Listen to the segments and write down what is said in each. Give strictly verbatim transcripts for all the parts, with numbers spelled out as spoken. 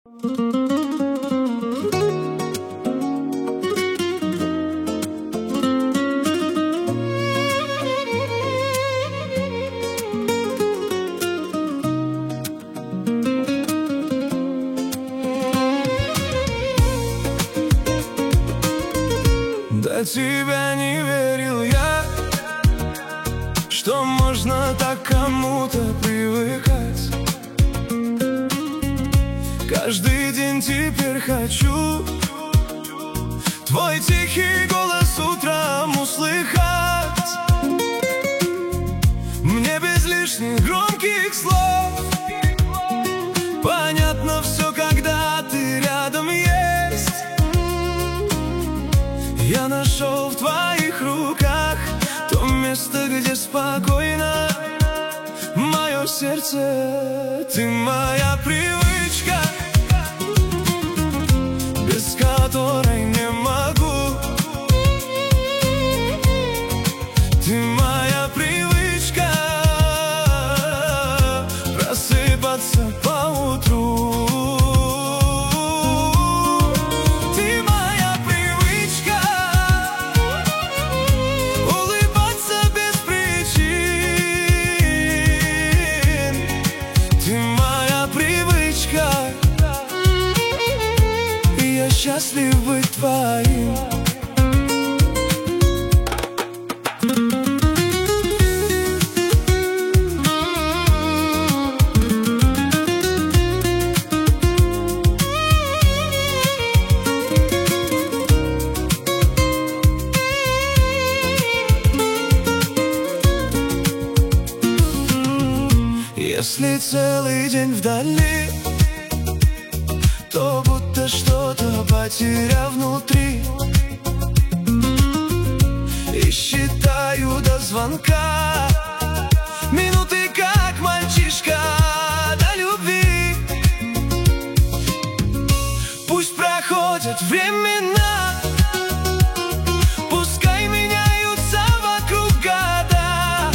До тебя не верил я, что можно так кому-то привыкать. Каждый день теперь хочу твой тихий голос утром услыхать. Мне без лишних громких слов понятно все, когда ты рядом есть. Я нашел в твоих руках то место, где спокойно мое сердце. Ты моя привычка, без которой не могу. Ты моя привычка, просыпаться поутру. Ты моя привычка, улыбаться без причин. Ты моя привычка, я счастлив быть твоим. Если целый день вдали, то будто что-то потерял внутри. И считаю до звонка минуты, как мальчишка до любви. Пусть проходят времена, пускай меняются вокруг года.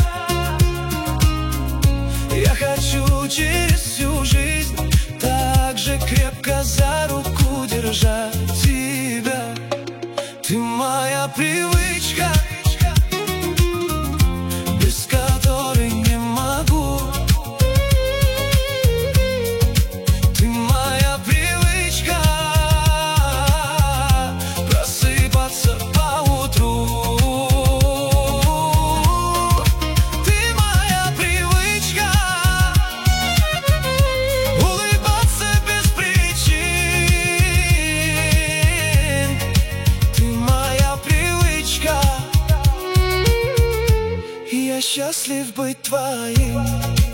Я хочу через всю жизнь так же крепко за руку держать тебя. Ты моя привычка, без которой не могу. Ты моя привычка, просыпаться поутру. Ты моя привычка, улыбаться без причин. Ты моя привычка, я счастлив быть твоим.